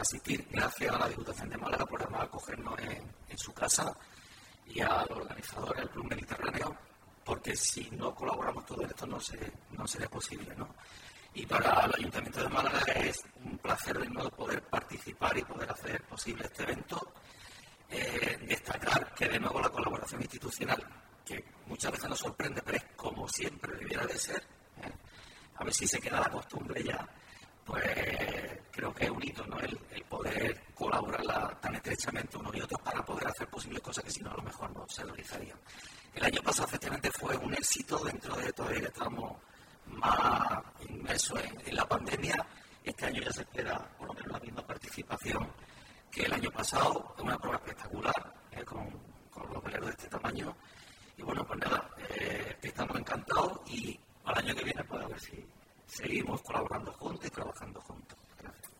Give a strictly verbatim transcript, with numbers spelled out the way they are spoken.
que asistir. Gracias a la Diputación de Málaga por además acogernos en, en su casa y a los organizadores del Club Mediterráneo, porque si no colaboramos todo esto no, se, no sería posible, ¿no? Y para el Ayuntamiento de Málaga es un placer de nuevo poder participar y poder hacer posible este evento. Eh, destacar que de nuevo la colaboración institucional, que muchas veces nos sorprende, pero es como siempre debiera de ser, ¿eh? A ver si se queda la costumbre ya, pues creo que es un hito, ¿no? El, el poder colaborar la, tan estrechamente unos y otros para poder hacer posibles cosas que si no a lo mejor no se realizarían. El año pasado efectivamente fue un éxito dentro de todo el que estábamos más inmersos en, en la pandemia. Este año ya se espera por lo menos la misma participación que el año pasado. Es una prueba espectacular, eh, con, con los veleros de este tamaño. Y bueno, pues nada, eh, estamos encantados y al año que viene pues a ver si seguimos colaborando juntos y trabajando